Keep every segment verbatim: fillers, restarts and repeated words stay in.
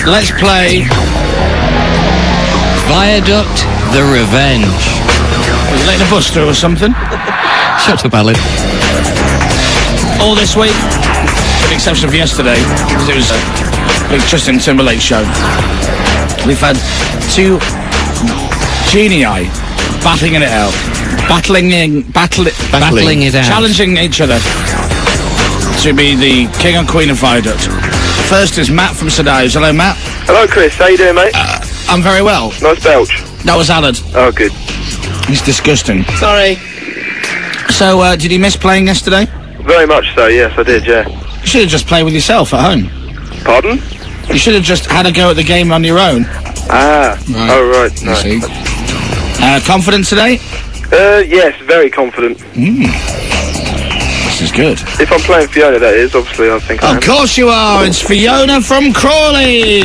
let's play Viaduct the Revenge. Are you letting a bus through or something? Shut up, Alan. All this week, with the exception of yesterday, because it was a big Justin Timberlake show. We've had two genii battling it out. Battling in, battle, Battling it out. Challenging each other to be the king and queen of Viaduct. First is Matt from St Ives. Hello, Matt. Hello, Chris. How you doing, mate? Uh, I'm very well. Nice belch. That was Alan. Oh, good. He's disgusting. Sorry. So, uh, did you miss playing yesterday? Very much so, yes, I did, yeah. You should have just played with yourself at home. Pardon? You should have just had a go at the game on your own. Ah. Right. Oh, right. You No. see. Uh, confident today? Uh, yes, very confident. Mm. This is good. If I'm playing Fiona, that is, obviously, I think I am. Of course you are. It's Fiona from Crawley.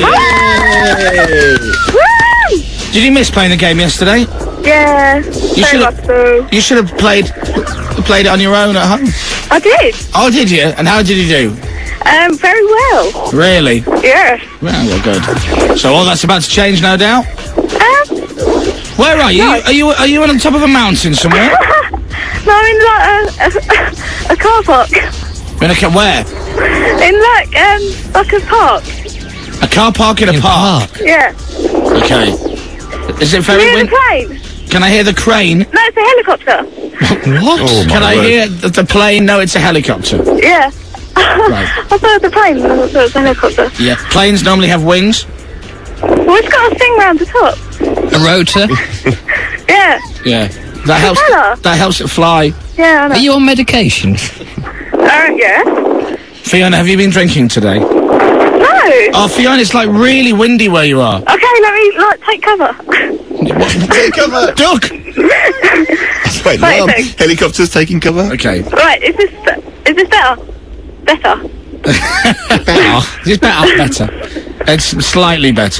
Did you miss playing the game yesterday? Yeah, You very should much have. so. You should have played played it on your own at home. I did. Oh, did you? And how did you do? Um, very well. Really? Yes. Well, well, good. So all that's about to change, no doubt. Um, Where are you? No. Are you are you on the top of a mountain somewhere? no, I'm in like a, a, a car park. In a ca- where? In like um like a park. A car park in a In park. park. Yeah. Okay. Is it Can very you hear wind? the plane? Can I hear the crane? No, it's a helicopter. What? Oh, my Can I word. hear the, the plane? No, it's a helicopter. Yeah. Right. I thought it was a plane. I thought it was a helicopter. Yeah. Planes normally have wings. Well, it's got a thing round the top. A rotor? Yeah. Yeah. That helps. Propeller. That helps it fly. Yeah, I know. Are you on medication? Uh, yeah. Fiona, have you been drinking today? No. Oh, Fiona, it's like really windy where you are. Okay, let me like take cover. Take cover! Duck. Wait, Right, alarm. thanks. Helicopters taking cover? Okay. Right, is this is this better? Better. Better. It's better. Better. It's slightly better.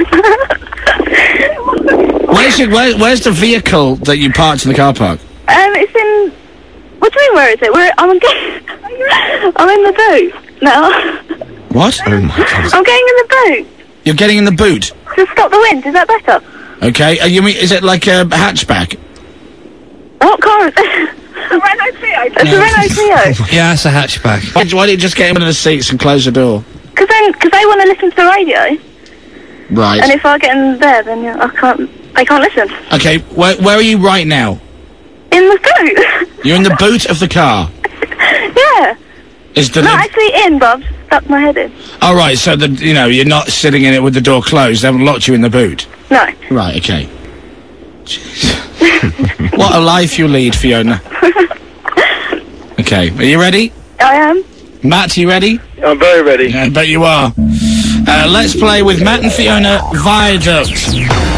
Where's your, where, where's the vehicle that you parked in the car park? Um, it's in. What do you mean? Where is it? Where I'm getting. I'm in the boot now. What? Oh my god. I'm getting in the boot You're getting in the boot. to stop the wind. Is that better? Okay. Uh, you mean is it like a hatchback? What car is it? A Renault Clio. It's a Renault Clio. Yeah, it's a hatchback. Why, why don't you just get in one of the seats and close the door? Because then, because they want to listen to the radio, Right. and if I get in there, then yeah, I can't. They can't listen. Okay. Where where are you right now? In the boot. You're in the boot of the car. Yeah. Is the Not lid- actually in, but I've stuck my head in. Oh, right, so the, you know, you're not sitting in it with the door closed. They haven't locked you in the boot. No. Right, okay. Jeez. What a life you lead, Fiona. Okay, are you ready? I am. Matt, are you ready? I'm very ready. Yeah, I bet you are. Uh, let's play with Matt and Fiona, Viaduct.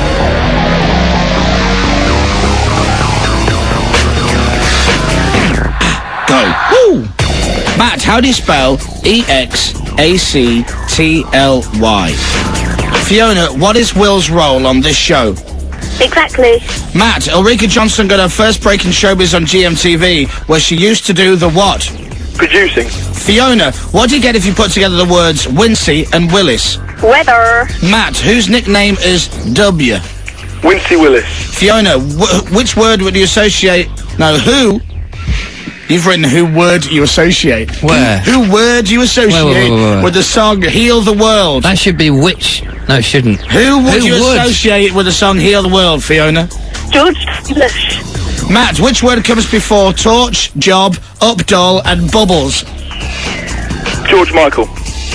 Go. Woo! Matt, how do you spell E X A C T L Y? Fiona, what is Will's role on this show? Exactly. Matt, Ulrika Johnson got her first break in showbiz on G M T V, where she used to do the what? Producing. Fiona, what do you get if you put together the words Wincy and Willis? Weather. Matt, whose nickname is W? Wincy Willis. Fiona, wh- which word would you associate... No, who... You've written who word you associate. Where? Who word you associate Wait, wait, wait, wait, wait. with the song Heal the World? That should be which. No, it shouldn't. Who would Who you would? associate with the song Heal the World, Fiona? George Bush. Matt, which word comes before torch, job, updoll and bubbles? George Michael.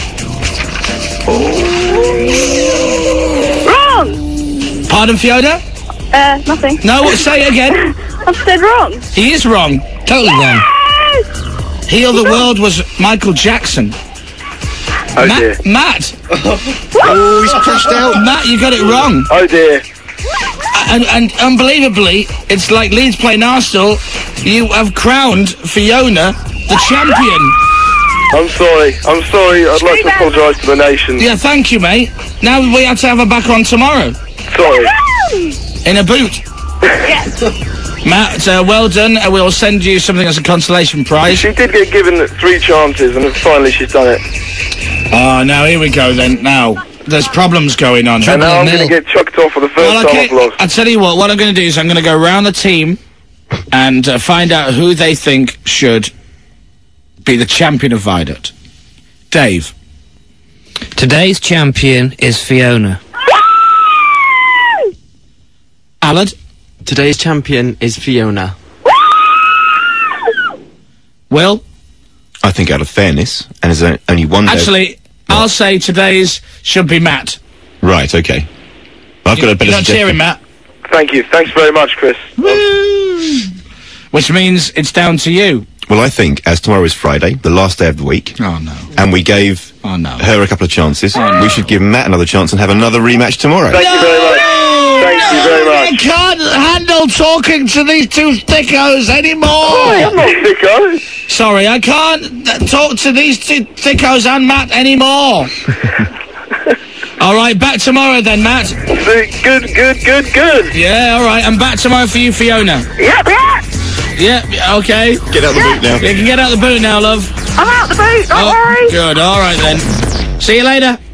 Wrong. Pardon, Fiona? Uh, nothing. No, what, say it again. I've said wrong. He is wrong. Totally wrong. Heal the World was Michael Jackson. Oh Ma- dear. Matt! Oh, he's crashed out. Matt, you got it wrong. Oh dear. And, and unbelievably, it's like Leeds playing Arsenal. You have crowned Fiona the champion. I'm sorry. I'm sorry. I'd like to apologise to the nation. Yeah, thank you, mate. Now we have to have her back on tomorrow. Sorry. In a boot. Matt, uh, well done. Uh, we'll send you something as a consolation prize. She did get given three chances, and finally she's done it. Oh, now here we go then. Now, there's problems going on. And now I'm Mill. going to get chucked off for the first Well, time okay, I've lost. I'll tell you what, what I'm going to do is I'm going to go round the team and uh, find out who they think should be the champion of Viaduct. Dave. Today's champion is Fiona. Alan. Today's champion is Fiona. Will. I think out of fairness, and there's o- only one day... Actually, I'll say today's should be Matt. Right, okay. I've got a better You're not cheering, suggestion. Matt. Thank you. Thanks very much, Chris. Which means it's down to you. Well, I think, as tomorrow is Friday, the last day of the week, Oh, no. and we gave Oh, no. her a couple of chances, no. we should give Matt another chance and have another rematch tomorrow. Thank you very much. Thank you very I much. can't handle talking to these two thickos anymore. I'm not sicko. Sorry, I can't uh, talk to these two thickos and Matt anymore. All right, back tomorrow then, Matt. Good, good, good, good. Yeah, all right, I'm back tomorrow for you, Fiona. Yep, yep. Yeah, okay. Get out the boot now. You can get out the boot now, love. I'm out the boot, don't Oh, worry. good, all right then. See you later.